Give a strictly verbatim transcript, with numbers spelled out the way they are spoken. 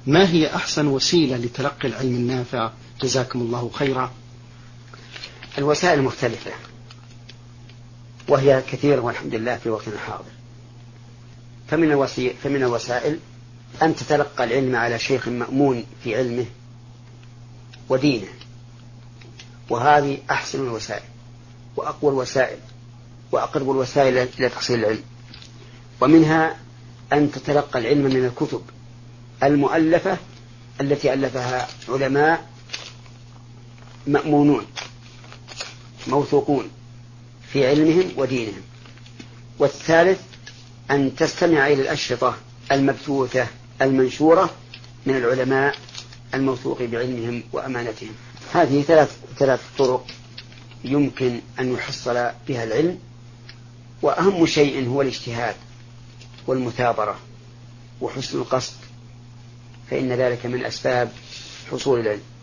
ما هي أحسن وسيلة لتلقي العلم النافع؟ جزاكم الله خيرا. الوسائل مختلفة وهي كثيرة والحمد لله في وقتنا الحاضر. فمن الوسائل, فمن الوسائل أن تتلقى العلم على شيخ مأمون في علمه ودينه، وهذه أحسن الوسائل وأقوى الوسائل وأقرب الوسائل إلى تحصيل العلم. ومنها أن تتلقى العلم من الكتب المؤلفة التي ألفها علماء مأمونون موثوقون في علمهم ودينهم. والثالث أن تستمع إلى الأشرطة المبثوثة المنشورة من العلماء الموثوق بعلمهم وأمانتهم. هذه ثلاث ثلاث طرق يمكن أن يحصل بها العلم، وأهم شيء هو الاجتهاد والمثابرة وحسن القصد، فإن ذلك من أسباب حصول العلم.